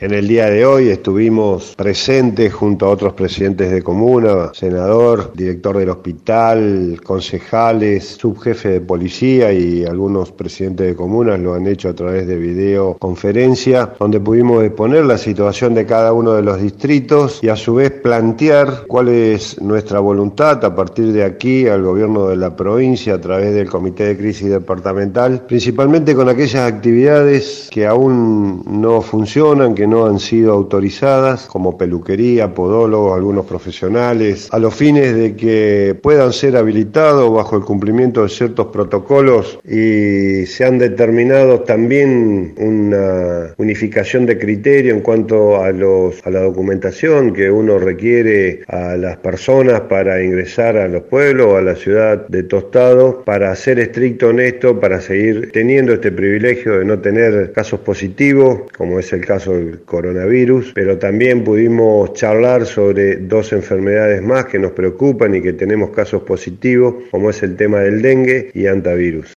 En el día de hoy estuvimos presentes junto a otros presidentes de comuna, senador, director del hospital, concejales, subjefe de policía y algunos presidentes de comunas lo han hecho a través de videoconferencia, donde pudimos exponer la situación de cada uno de los distritos y a su vez plantear cuál es nuestra voluntad a partir de aquí al gobierno de la provincia a través del Comité de Crisis Departamental, principalmente con aquellas actividades que aún no funcionan, que no han sido autorizadas, como peluquería, podólogos, algunos profesionales, a los fines de que puedan ser habilitados bajo el cumplimiento de ciertos protocolos y se han determinado también una unificación de criterio en cuanto a la documentación que uno requiere a las personas para ingresar a los pueblos o a la ciudad de Tostado, para ser estricto en esto, para seguir teniendo este privilegio de no tener casos positivos, como es el caso del coronavirus, pero también pudimos charlar sobre dos enfermedades más que nos preocupan y que tenemos casos positivos, como es el tema del dengue y hantavirus.